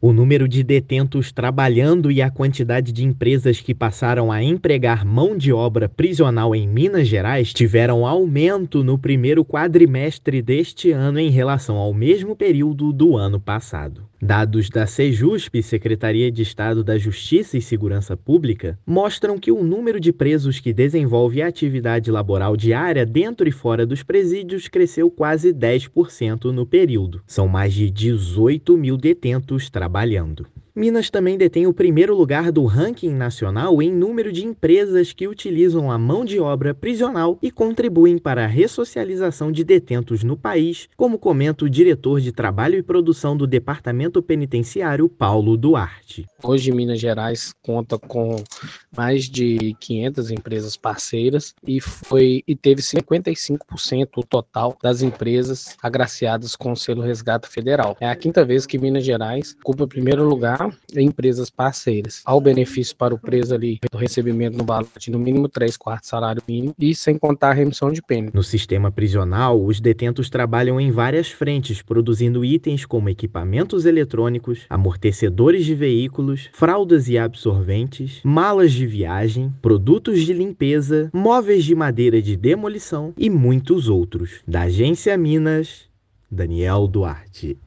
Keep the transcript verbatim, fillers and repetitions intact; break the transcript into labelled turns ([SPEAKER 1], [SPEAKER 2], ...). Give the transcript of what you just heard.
[SPEAKER 1] O número de detentos trabalhando e a quantidade de empresas que passaram a empregar mão de obra prisional em Minas Gerais tiveram aumento no primeiro quadrimestre deste ano em relação ao mesmo período do ano passado. Dados da Sejusp, Secretaria de Estado da Justiça e Segurança Pública, mostram que o número de presos que desenvolve atividade laboral diária dentro e fora dos presídios cresceu quase dez por cento no período. São mais de dezoito mil detentos trabalhando. Minas também detém o primeiro lugar do ranking nacional em número de empresas que utilizam a mão de obra prisional e contribuem para a ressocialização de detentos no país, como comenta o diretor de Trabalho e Produção do Departamento Penitenciário, Paulo Duarte.
[SPEAKER 2] Hoje, Minas Gerais conta com mais de quinhentas empresas parceiras e, foi, e teve cinquenta e cinco por cento o total das empresas agraciadas com o selo Resgate Federal. É a quinta vez que Minas Gerais ocupa o primeiro lugar em empresas parceiras. Há o benefício para o preso ali do recebimento no valor de no mínimo três quartos salário mínimo e sem contar a remissão de pena.
[SPEAKER 1] No sistema prisional, os detentos trabalham em várias frentes, produzindo itens como equipamentos eletrônicos, amortecedores de veículos, fraldas e absorventes, malas de viagem, produtos de limpeza, móveis de madeira de demolição e muitos outros. Da Agência Minas, Daniel Duarte.